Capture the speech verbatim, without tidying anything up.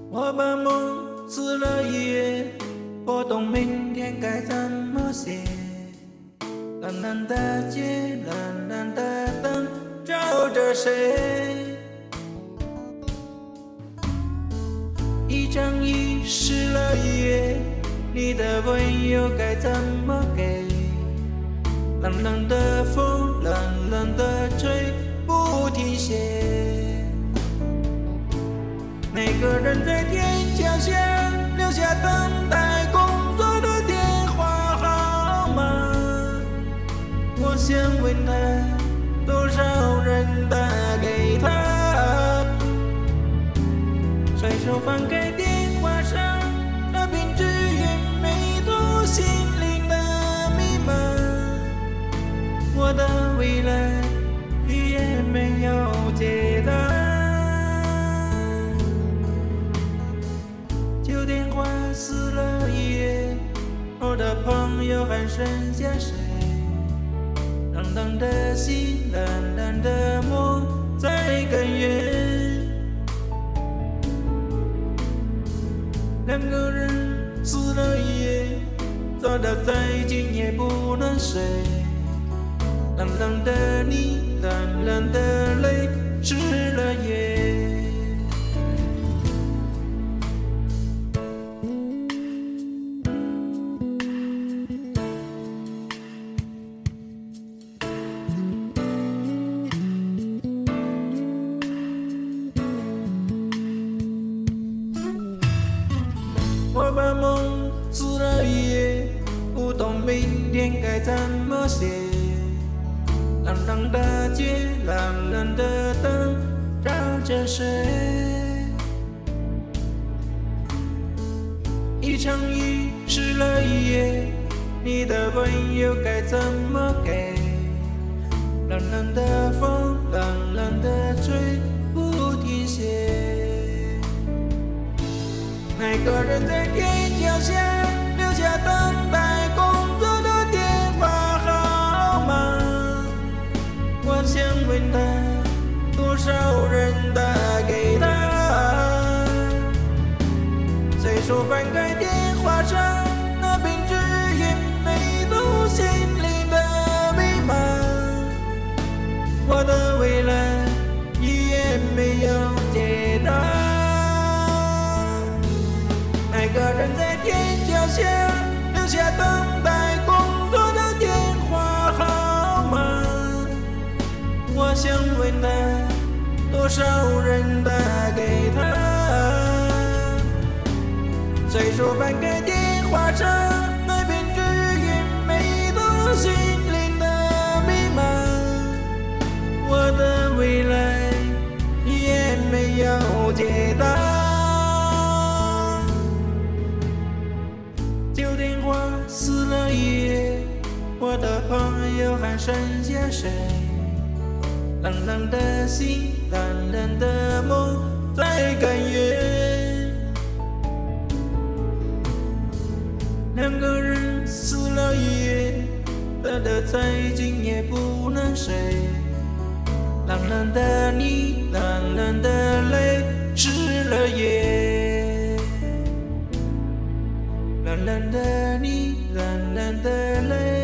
我把梦撕了一页，不懂明天该怎么写。冷冷的街，冷冷的灯，照着谁？一张遗失了一页，你的温柔该怎么给？冷冷的风，冷冷的吹，不停歇。每个人在天桥下留下等待工作的电话号码，我想问他，多少人打给他？随手翻开电话上那屏只因没读心灵的密码，我的未来也没有解答。旧电话撕了一页，我的朋友还剩下谁？冷冷的心，冷冷的梦在根源。两个人撕了一页，走得再近也不能睡。冷冷的你，冷冷的泪，湿了夜。我把梦撕了一页，不懂明天该怎么写。冷冷的街，冷冷的灯，照着谁？一场雨湿了一夜，你的温柔该怎么给？冷冷的风，冷冷的吹，不停歇。每个人在天桥下留下等待工作的电话号码，我想问他，多少人打给他？随手翻开电话上那屏只因没读心灵的密码，我的未来也没有解答。每个人在天桥下留下等待工作的电话号码，我想问他，多少人打给他？随手翻开电话上那屏只因没读心灵的密码，我的未来也没有解答。旧电话撕了一页，我的朋友还剩下谁？冷冷的心，冷冷的梦在根源。两个人撕了一页，隔得再近也不能睡。冷冷的你，冷冷的泪，湿了夜。冷冷的你，冷冷的泪。